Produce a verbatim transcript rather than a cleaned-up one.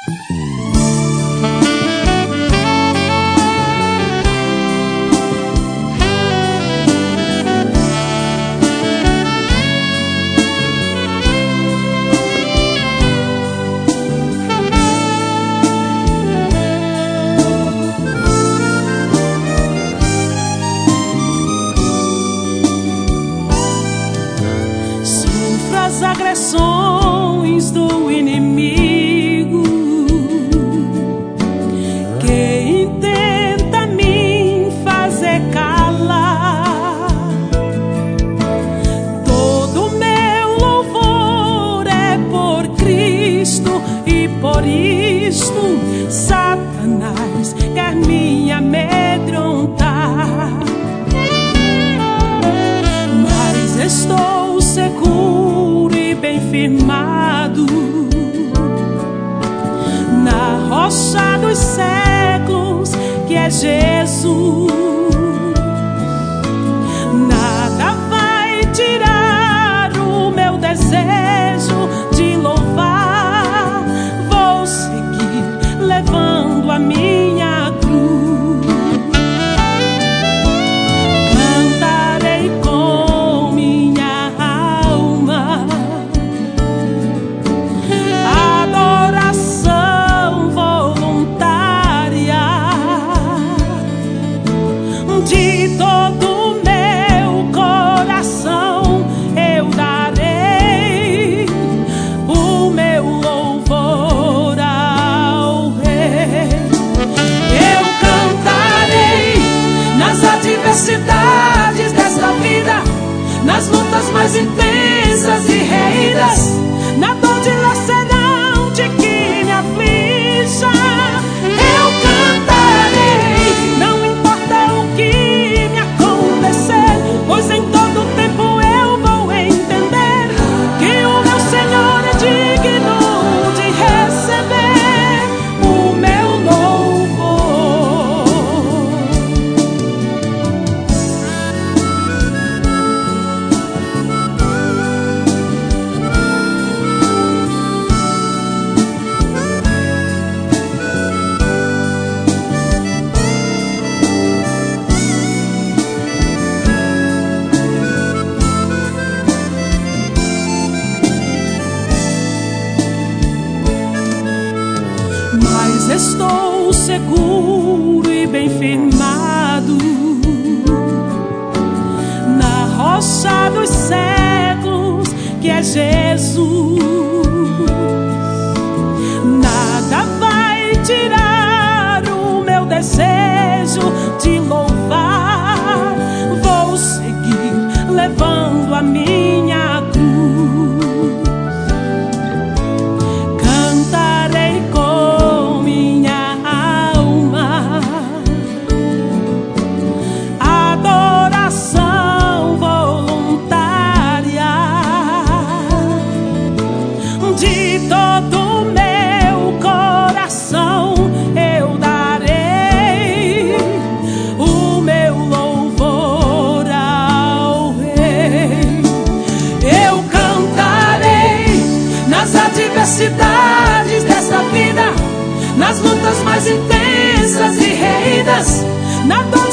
As agressões do inimigo que intenta me fazer calar. Todo meu louvor é por Cristo e por isto Satanás quer me amedrontar. Mas estou seguro e bem firmado na rocha dos séculos, que é Jesus. Nada vai tirar o meu desejo de louvar. Vou seguir levando a minha cruz. Cantarei com minha alma adoração voluntária. De todo meu coração eu darei o meu louvor ao Rei. Eu cantarei nas adversidades desta vida, nas lutas mais intensas e reídas, na dor dilacerante que me aflige. Eu cantarei, não importa o que me acontecer, pois em todo tempo eu vou entender que o meu Senhor é digno de receber o meu louvor. Mas estou seguro e bem firmado na rocha dos séculos, que é Jesus. Nada vai tirar o meu desejo de louvar. Vou seguir levando a minha cruz. Cantarei com minha alma adoração voluntária. De todo meu coração eu darei o meu louvor ao Rei. Eu cantarei nas adversidades desta vida, nas lutas mais intensas e reídas, na dor